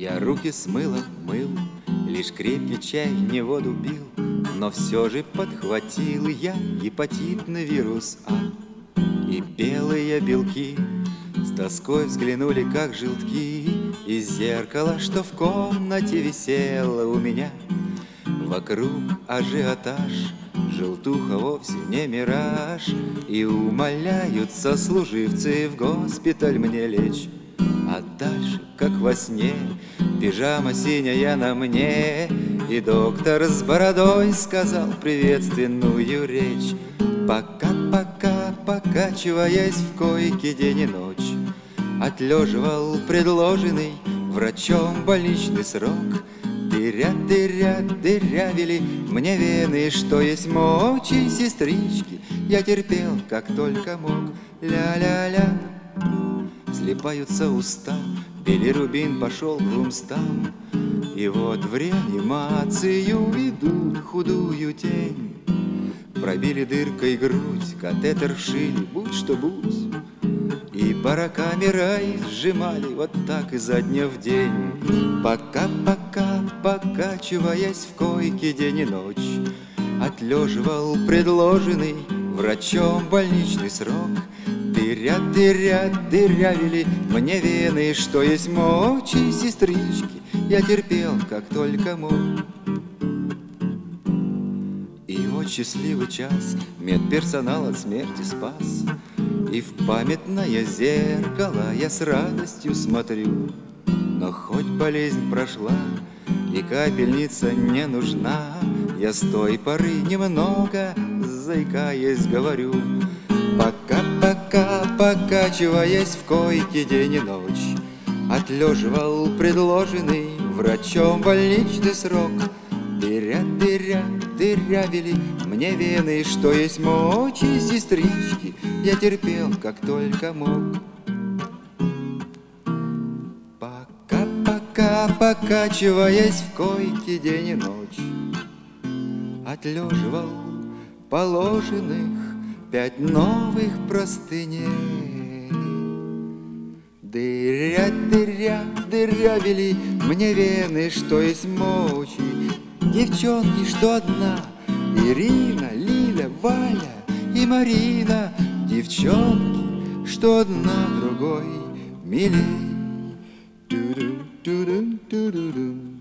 Я руки с мылом мыл, лишь крепкий чай не воду пил, но все же подхватил я гепатитный вирус А. И белые белки с тоской взглянули, как желтки, из зеркала, что в комнате висело у меня. Вокруг ажиотаж, желтуха вовсе не мираж, и умоляют сослуживцы в госпиталь мне лечь. А дальше, как во сне, пижама синяя на мне, и доктор с бородой сказал приветственную речь. Пока-пока, покачиваясь в койке день и ночь, отлеживал предложенный врачом больничный срок. Дырявили мне вены, что есть мочи, сестрички. Я терпел, как только мог, ля-ля-ля. Слипаются уста, билирубин пошел к 200. И вот в реанимацию ведут худую тень. Пробили дыркой грудь, катетер вшили, будь что будь. И барокамерой сжимали вот так изо дня в день. Пока-пока, покачиваясь в койке день и ночь, отлеживал предложенный врачом больничный срок. Дырявили мне вены, что есть мочи, сестрички. Я терпел, как только мог. И вот счастливый час медперсонал от смерти спас, и в памятное зеркало я с радостью смотрю. Но хоть болезнь прошла и капельница не нужна, я с той поры немного, заикаясь, говорю. Пока-пока, покачиваясь в койке день и ночь, отлеживал предложенный врачом больничный срок. Дырявили мне вены, что есть мочи, сестрички. Я терпел, как только мог. Пока-пока, покачиваясь в койке день и ночь, отлеживал положенных 5 новых простыней. Дырявили мне вены, что есть мочи. Девчонки, что одна, Ирина, Лиля, Валя и Марина. Девчонки, что одна другой милей. Ту-дум, ту-дум, ту-ду-дум.